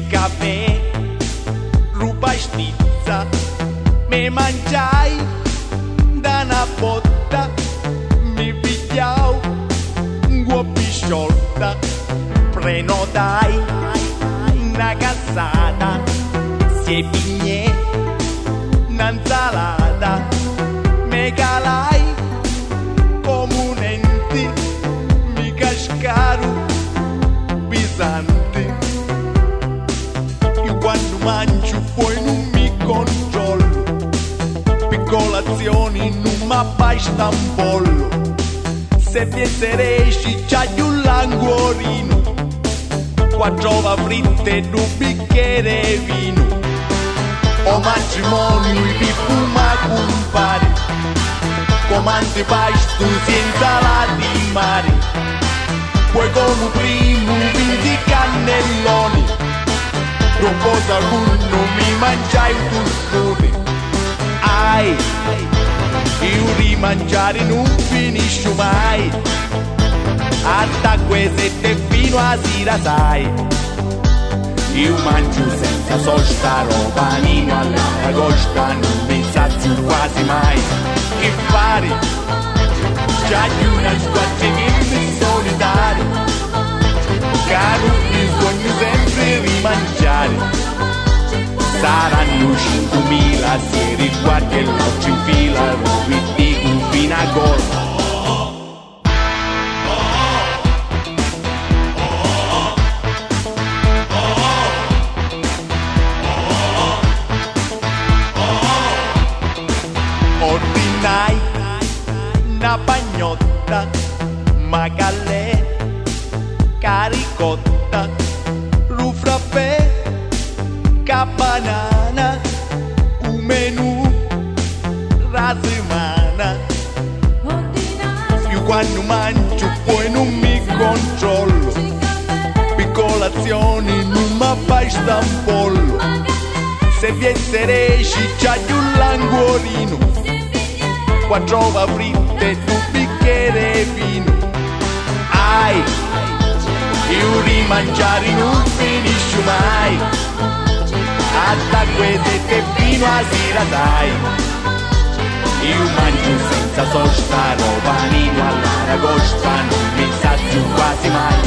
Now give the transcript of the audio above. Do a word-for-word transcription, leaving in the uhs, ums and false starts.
caffè, ruba stizza, mi mangiai da una botta, mi pigliau guoppi sciolta, prenotai una cazzata, si pigne un'insalata, mi calai come un ente, mi cascaru pesante. Io quando mangio poi non mi controllo, per colazioni non mi basta un pollo, se pienseresci c'hai un languorino, quattro ova fritte e due bicchiere vino. O matrimonio di fuma compare, comandi pasto senza la di mare, poi come primo venti cannelloni, dopo saluto mi mangiai un turcone. Ai, io di mangiare non finisco mai, atta sette fino a sera sai. Io mangio senza sosta, roba nino all'agosta, non mi sazio quasi mai. Che fare? Già di una squadra solitaria, caro bisogna sempre rimangiare. Saranno cinquemila se riguardi l'occhio in fila, non dico fino a gol. Ordinai una bagnotta, magallè, caricotta, lu frappè, banana, un menù, la settimana. Io quando mangio poi non mi controllo, per colazioni non mi basta un pollo, se vi esseresci c'hai un languorino, quattro ova fritte e due bicchiere vino. Ai, io rimangiare non finisco mai, atta sette fino a sera sai. Io mangio senza sosta, roba nino all'aragosta, non mi sazio quasi mai.